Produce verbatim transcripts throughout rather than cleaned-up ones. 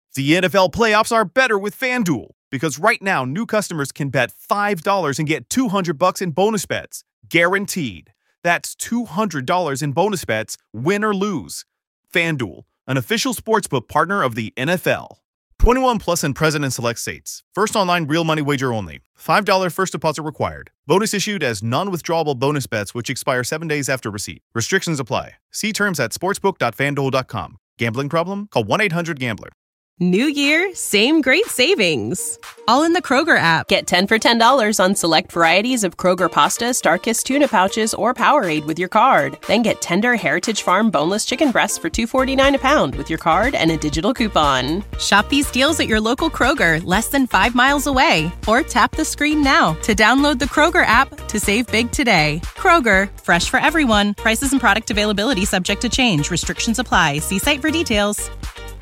The N F L playoffs are better with FanDuel because right now new customers can bet five dollars and get two hundred bucks in bonus bets, guaranteed. That's two hundred dollars in bonus bets, win or lose. FanDuel, an official sportsbook partner of the N F L. twenty-one plus and present in select states. First online real money wager only. five dollars first deposit required. Bonus issued as non-withdrawable bonus bets which expire seven days after receipt. Restrictions apply. See terms at sportsbook dot fan duel dot com. Gambling problem? Call one eight hundred gambler. New year, same great savings. All in the Kroger app. Get ten for ten dollars on select varieties of Kroger pasta, Starkist tuna pouches, or Powerade with your card. Then get tender Heritage Farm boneless chicken breasts for two forty-nine a pound with your card and a digital coupon. Shop these deals at your local Kroger, less than five miles away. Or tap the screen now to download the Kroger app to save big today. Kroger, fresh for everyone. Prices and product availability subject to change. Restrictions apply. See site for details.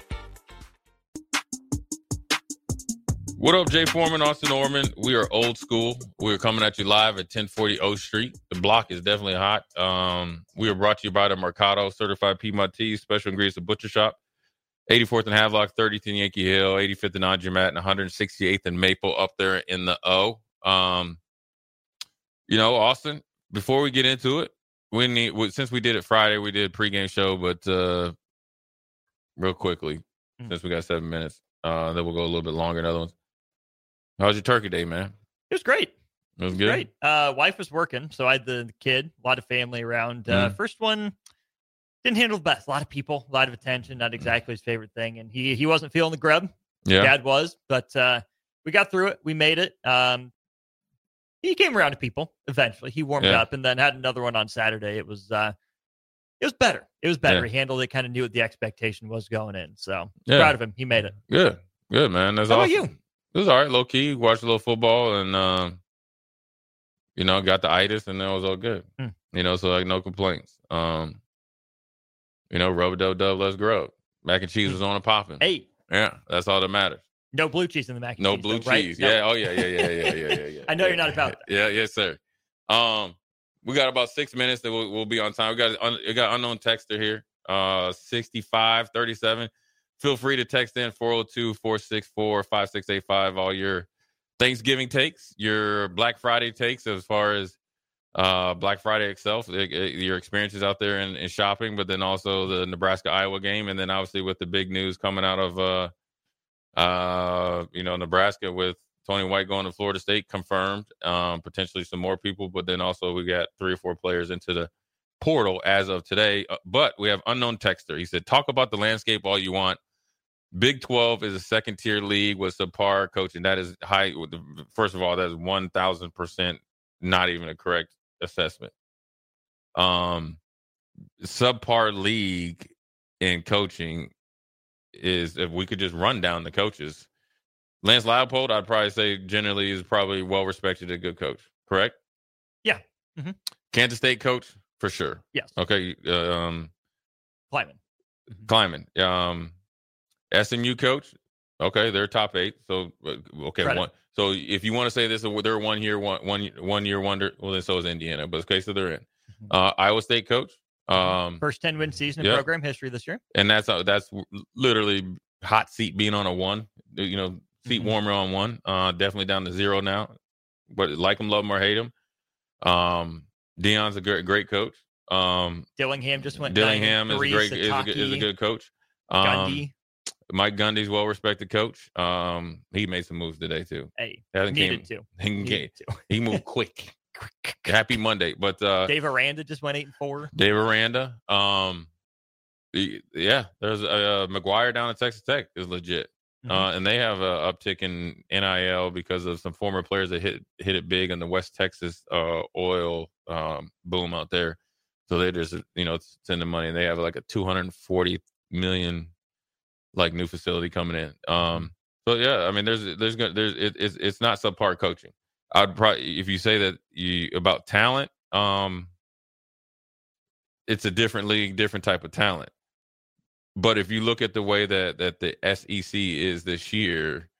What up, Jay Foreman, Austin Norman? We are old school. We're coming at you live at ten forty O Street. The block is definitely hot. Um, we are brought to you by the Mercado Certified Piedmontese Special Ingredients of Butcher Shop. eighty-fourth and Havelock, thirtieth and Yankee Hill, eighty-fifth and Andremat, and one hundred sixty-eighth and Maple up there in the O. Um, you know, Austin, before we get into it, we need, since we did it Friday, we did a pregame show, but uh, real quickly, mm-hmm. since we got seven minutes, uh, then we'll go a little bit longer in other ones. How was your turkey day, man? It was great. It was it was good? Great. Uh, wife was working, so I had the kid, a lot of family around. Uh, mm. First one didn't handle the best. A lot of people, a lot of attention, not exactly his favorite thing. And he he wasn't feeling the grub. Yeah. Dad was, but uh, we got through it. We made it. Um, he came around to people eventually. He warmed yeah. up and then had another one on Saturday. It was uh, it was better. It was better. Yeah. He handled it, kind of knew what the expectation was going in. So yeah. proud of him. He made it. Good. Good, man. That's How awesome. about you? It was all right, low key. Watched a little football and, uh, you know, got the itis and that was all good. Mm. You know, so like no complaints. Um, you know, rub a dub dub, let's grow. Mac and cheese was on and popping. Hey. Yeah, that's all that matters. No blue cheese in the mac and no cheese. blue though, right? cheese. No. Yeah. Oh, yeah, yeah, yeah, yeah, yeah, yeah, yeah. I know yeah, you're not about that. Yeah, yes, sir. Um, we got about six minutes that we'll, we'll be on time. We got un, we got unknown texter here, uh, sixty-five thirty-seven. Feel free to text in four oh two, four six four, five six eight five all your Thanksgiving takes, your Black Friday takes as far as uh, Black Friday itself, it, it, your experiences out there in, in shopping, but then also the Nebraska-Iowa game. And then obviously with the big news coming out of, uh, uh, you know, Nebraska with Tony White going to Florida State confirmed, um, potentially some more people. But then also we got three or four players into the portal as of today. Uh, but we have unknown texter. He said, talk about the landscape all you want. Big twelve is a second-tier league with subpar coaching. That is high. First of all, that is one thousand percent not even a correct assessment. Um, subpar league in coaching is, if we could just run down the coaches, Lance Leipold, I'd probably say generally is probably well-respected, a good coach. Correct? Yeah. Mm-hmm. Kansas State coach, for sure. Yes. Okay. Um, Kleiman. Mm-hmm. Kleiman. Um, S M U coach, okay, they're top eight. So okay, Credit. one. So if you want to say this, they're one year, one one one year wonder. Well, then so is Indiana, but okay, so they're in. Mm-hmm. Uh, Iowa State coach, um, first ten win season in yep. program history this year, and that's uh, that's literally hot seat being on a one. You know, seat mm-hmm. warmer on one. Uh, definitely down to zero now. But like him, love him or hate him. Um, Deion's a great great coach. Um, Dillingham just went. Dillingham is a three, great is a, is a good coach. Um, Gundy. Mike Gundy's well-respected coach. Um, he made some moves today, too. Hey, Hasn't needed came, to. He, needed to. he moved quick. Happy Monday. But uh, Dave Aranda just went eight and four. Dave Aranda. Um, he, yeah, there's uh, McGuire down at Texas Tech is legit. Mm-hmm. Uh, and they have an uptick in N I L because of some former players that hit hit it big in the West Texas uh, oil um, boom out there. So they just, you know, sending money. And they have like a two hundred forty million like new facility coming in. Um, so yeah, I mean, there's, there's, there's, it, it's, it's not subpar coaching. I'd probably, if you say that you about talent, um, it's a different league, different type of talent. But if you look at the way that, that the S E C is this year,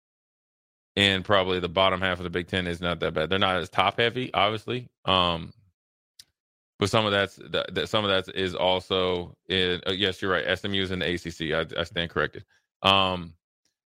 and probably the bottom half of the Big Ten is not that bad. They're not as top heavy, obviously. Um, But some of that's that, that some of that is also in, uh, yes, you're right. S M U is in the A C C. I, I stand corrected. Um,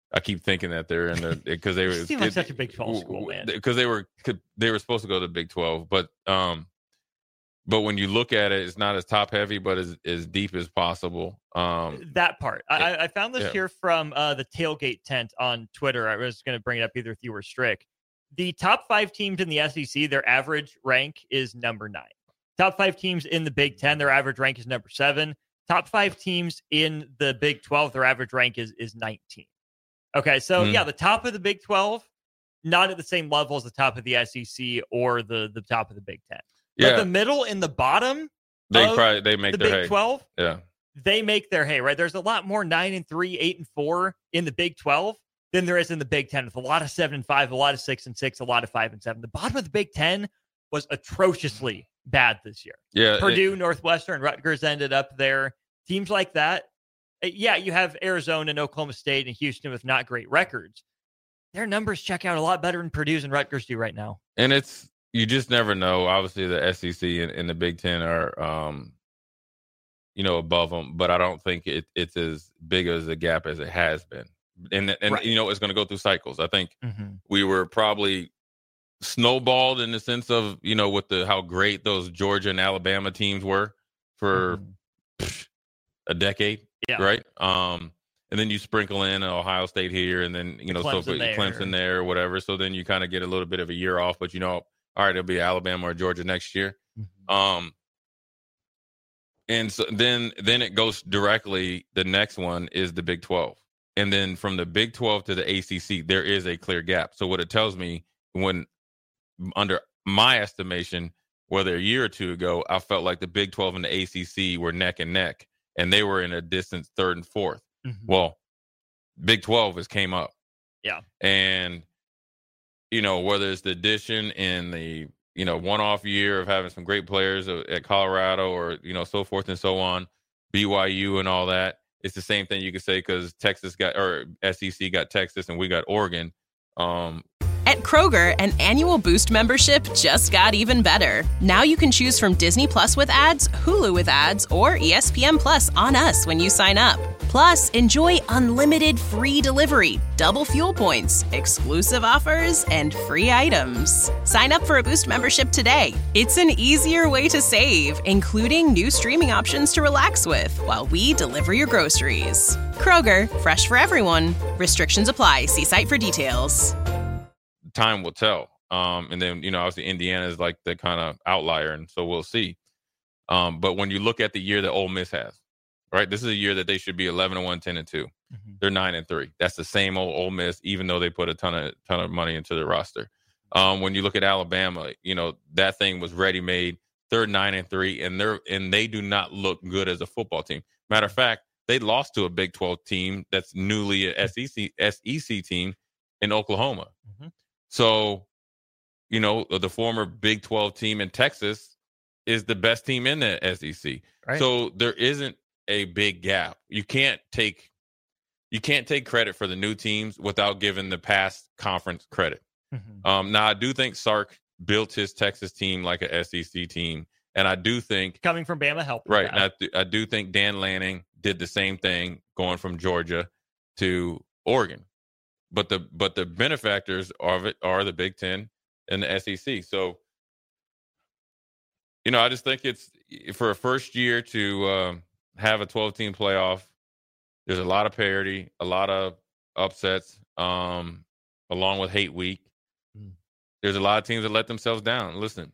I keep thinking that they're in the because they were seem like such a Big twelve school, man. Because they were they were supposed to go to the Big twelve, but um, but when you look at it, it's not as top heavy, but as as deep as possible. Um, that part, I, I found this yeah. here from uh, the Tailgate Tent on Twitter. I was going to bring it up either with you or Strick. The top five teams in the S E C, their average rank is number nine. Top five teams in the Big Ten, their average rank is number seven. Top five teams in the Big twelve, their average rank is is nineteen. Okay, so mm. yeah, the top of the Big twelve, not at the same level as the top of the S E C or the, the top of the Big Ten. Yeah. But the middle and the bottom, they probably they make the their Big hay. twelve. Yeah, they make their hay. Right, there's a lot more nine and three, eight and four in the Big twelve than there is in the Big Ten. With a lot of seven and five, a lot of six and six, a lot of five and seven. The bottom of the Big Ten was atrociously bad this year. Yeah, Purdue, it, Northwestern, Rutgers ended up there. Teams like that. Yeah, you have Arizona and Oklahoma State and Houston with not great records. Their numbers check out a lot better than Purdue's and Rutgers do right now. And it's, you just never know. Obviously, the S E C and, and the Big Ten are, um, you know, above them, but I don't think it, it's as big as a gap as it has been. And, and right. you know, it's going to go through cycles. I think mm-hmm. we were probably snowballed in the sense of, you know, with the how great those Georgia and Alabama teams were for mm-hmm. pff, a decade. Yeah. Right. Um, and then you sprinkle in Ohio State here, and then you know, Clemson so there. Clemson there, or whatever. So then you kind of get a little bit of a year off, but you know, all right, it'll be Alabama or Georgia next year. Mm-hmm. Um, and so then then it goes directly. The next one is the Big twelve, and then from the Big twelve to the A C C, there is a clear gap. So what it tells me, when under my estimation, whether a year or two ago, I felt like the Big twelve and the A C C were neck and neck. And they were in a distance third and fourth. Mm-hmm. Well, Big twelve has came up. Yeah. And, you know, whether it's the addition in the, you know, one-off year of having some great players at Colorado or, you know, so forth and so on, B Y U and all that, it's the same thing you could say because Texas got, or S E C got Texas and we got Oregon. Um, At Kroger, an annual Boost membership just got even better. Now you can choose from Disney Plus with ads, Hulu with ads, or E S P N Plus on us when you sign up. Plus, enjoy unlimited free delivery, double fuel points, exclusive offers, and free items. Sign up for a Boost membership today. It's an easier way to save, including new streaming options to relax with while we deliver your groceries. Kroger, fresh for everyone. Restrictions apply. See site for details. Time will tell. Um, and then, you know, obviously Indiana is like the kind of outlier, and so we'll see. Um, but when you look at the year that Ole Miss has, right, this is a year that they should be eleven and one, ten and two. Mm-hmm. They're nine and three. That's the same old Ole Miss, even though they put a ton of ton of money into the roster. Um, when you look at Alabama, you know, that thing was ready made. They're nine and three, and they're and they do not look good as a football team. Matter of fact, they lost to a Big twelve team that's newly a S E C S E C team in Oklahoma. Mm-hmm. So, you know, the former Big twelve team in Texas is the best team in the S E C. Right. So there isn't a big gap. You can't take you can't take credit for the new teams without giving the past conference credit. Mm-hmm. Um, now, I do think Sark built his Texas team like a S E C team, and I do think coming from Bama helped. Right, and I, th- I do think Dan Lanning did the same thing going from Georgia to Oregon. But the but the benefactors of it are the Big Ten and the S E C. So, you know, I just think it's for a first year to uh, have a twelve-team playoff. There's a lot of parity, a lot of upsets, um, along with hate week. Mm. There's a lot of teams that let themselves down. Listen,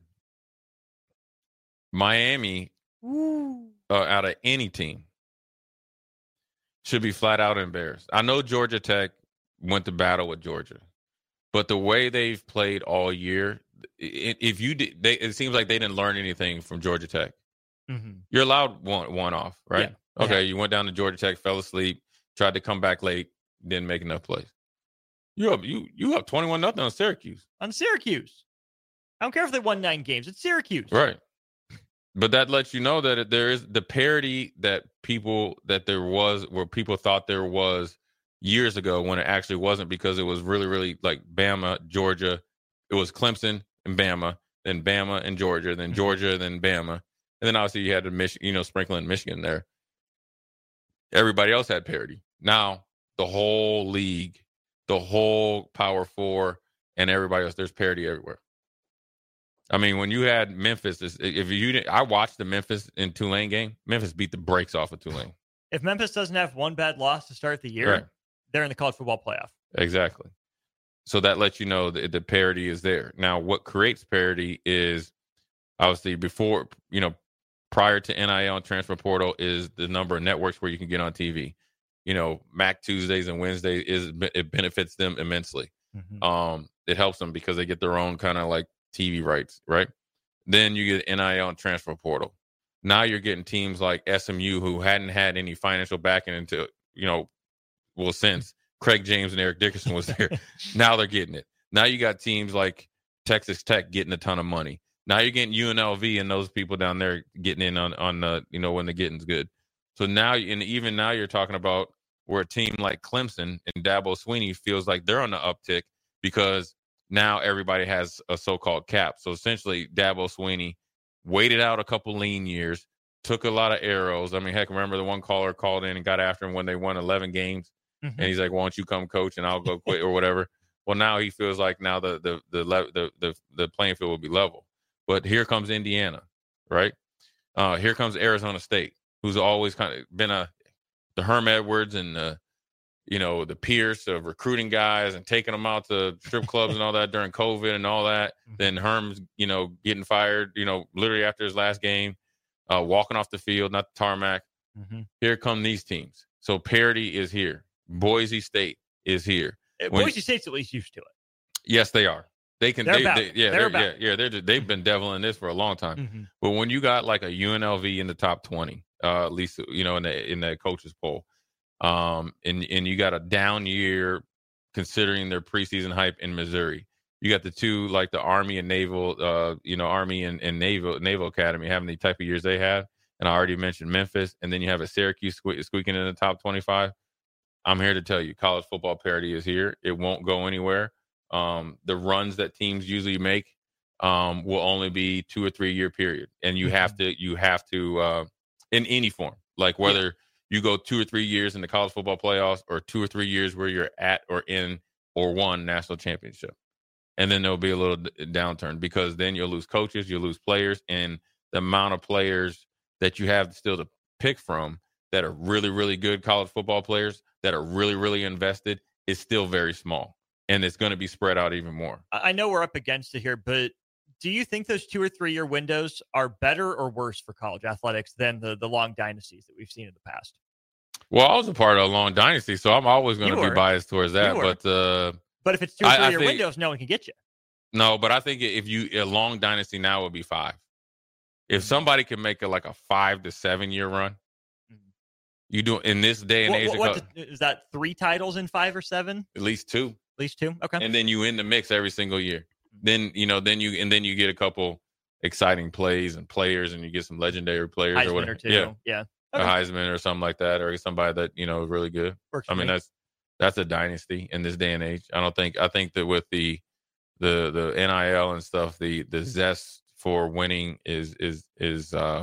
Miami, uh, out of any team, should be flat out embarrassed. I know Georgia Tech went to battle with Georgia, but the way they've played all year, if you did, they, it seems like they didn't learn anything from Georgia Tech. Mm-hmm. You're allowed one one off, right? Yeah. Okay, yeah. You went down to Georgia Tech, fell asleep, tried to come back late, didn't make enough plays. You have you you have twenty-one nothing on Syracuse. On Syracuse, I don't care if they won nine games. It's Syracuse, right? But that lets you know that there is the parity that people that there was where people thought there was years ago when it actually wasn't, because it was really, really like Bama, Georgia. It was Clemson and Bama, then Bama and Georgia, then Georgia, then Bama. And then obviously you had the Michigan, you know, sprinkling Michigan there. Everybody else had parity. Now the whole league the whole Power Four and everybody else. There's parity everywhere. I mean, when you had Memphis, if you didn't, I watched the Memphis and Tulane game. Memphis beat the brakes off of Tulane. If Memphis doesn't have one bad loss to start the year, right. they're in the college football playoff. Exactly. So that lets you know that the parity is there. Now, what creates parity is obviously before, you know, prior to N I L and transfer portal is the number of networks where you can get on T V. You know, Mac Tuesdays and Wednesdays is it benefits them immensely. Mm-hmm. Um, it helps them because they get their own kind of like T V rights, right? Then you get N I L and transfer portal. Now you're getting teams like S M U who hadn't had any financial backing until, you know, well, since Craig James and Eric Dickerson was there. Now they're getting it. Now you got teams like Texas Tech getting a ton of money. Now you're getting U N L V and those people down there getting in on, on the, you know, when the getting's good. So now, and even now you're talking about where a team like Clemson and Dabo Swinney feels like they're on the uptick because now everybody has a so-called cap. So essentially, Dabo Swinney waited out a couple lean years, took a lot of arrows. I mean, heck, remember the one caller called in and got after him when they won eleven games, mm-hmm. and he's like, "Why don't you come coach and I'll go quit or whatever." Well, now he feels like now the the the the the, the playing field will be level. But here comes Indiana, right? Uh, here comes Arizona State, who's always kind of been a the Herm Edwards and the, you know, the Pierce of recruiting guys and taking them out to strip clubs and all that during COVID and all that. Mm-hmm. Then Herm's, you know, getting fired, you know, literally after his last game, uh, walking off the field, not the tarmac. Mm-hmm. Here come these teams. So parity is here. Boise State is here. When, Boise State's at least used to it. Yes, they are. They can, they're they, about they, yeah, they're they're, about yeah, yeah, they're just, they've been deviling this for a long time. Mm-hmm. But when you got like a U N L V in the top twenty, uh, at least, you know, in the, in the coaches poll, um, and, and you got a down year considering their preseason hype in Missouri, you got the two, like the Army and Naval, uh, you know, Army and, and Naval, Naval Academy having the type of years they have. And I already mentioned Memphis, and then you have a Syracuse sque- squeaking in the top twenty-five. I'm here to tell you, college football parity is here. It won't go anywhere. Um, the runs that teams usually make um, will only be two or three year period, and you have to you have to uh, in any form, like whether yeah. you go two or three years in the college football playoffs, or two or three years where you're at or in or won national championship, and then there'll be a little d- downturn because then you'll lose coaches, you'll lose players, and the amount of players that you have still to pick from that are really really good college football players that are really really invested is still very small. And it's going to be spread out even more. I know we're up against it here, but do you think those two or three year windows are better or worse for college athletics than the, the long dynasties that we've seen in the past? Well, I was a part of a long dynasty, so I'm always going to be biased towards that. But uh, but if it's two or three I, year I think, windows, no one can get you. No, but I think if you a long dynasty now would be five. If somebody can make it like a five to seven year run, mm-hmm. you do in this day and what, age. What, what, is that three titles in five or seven? At least two. At least two. Okay. And then you in the mix every single year. Then, you know, then you, and then you get a couple exciting plays and players and you get some legendary players Heisman or whatever. Or two. Yeah. Yeah. Okay. A Heisman or something like that, or somebody that, you know, is really good. Works I mean, me. that's, that's a dynasty in this day and age. I don't think, I think that with the, the, the N I L and stuff, the, the zest for winning is, is, is, uh,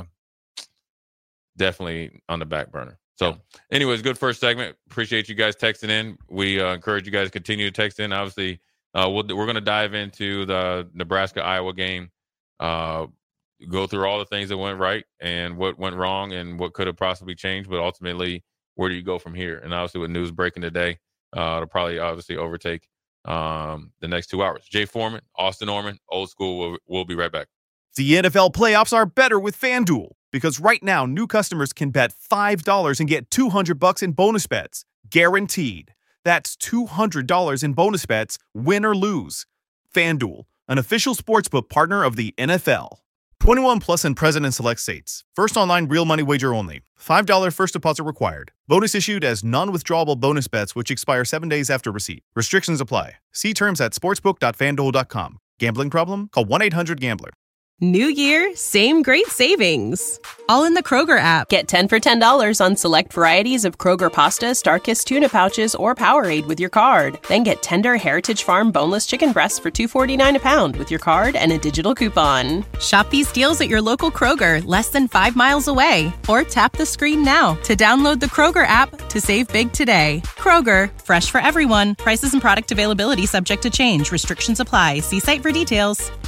definitely on the back burner. So, anyways, good first segment. Appreciate you guys texting in. We uh, encourage you guys to continue to text in. Obviously, uh, we'll, we're going to dive into the Nebraska-Iowa game, uh, go through all the things that went right and what went wrong and what could have possibly changed. But ultimately, where do you go from here? And obviously, with news breaking today, uh, it'll probably obviously overtake um, the next two hours. Jay Foreman, Austin Norman, Old School. We'll, we'll be right back. The N F L playoffs are better with FanDuel because right now new customers can bet five dollars and get two hundred bucks in bonus bets, guaranteed. That's two hundred dollars in bonus bets, win or lose. FanDuel, an official sportsbook partner of the N F L. twenty-one plus and present in select states. First online real money wager only. five dollars first deposit required. Bonus issued as non-withdrawable bonus bets which expire seven days after receipt. Restrictions apply. See terms at sportsbook dot fanduel dot com. Gambling problem? Call one eight hundred gambler. New year, same great savings. All in the Kroger app. Get ten for ten dollars on select varieties of Kroger pasta, Starkist tuna pouches, or Powerade with your card. Then get tender Heritage Farm boneless chicken breasts for two forty-nine a pound with your card and a digital coupon. Shop these deals at your local Kroger, less than five miles away. Or tap the screen now to download the Kroger app to save big today. Kroger, fresh for everyone. Prices and product availability subject to change. Restrictions apply. See site for details.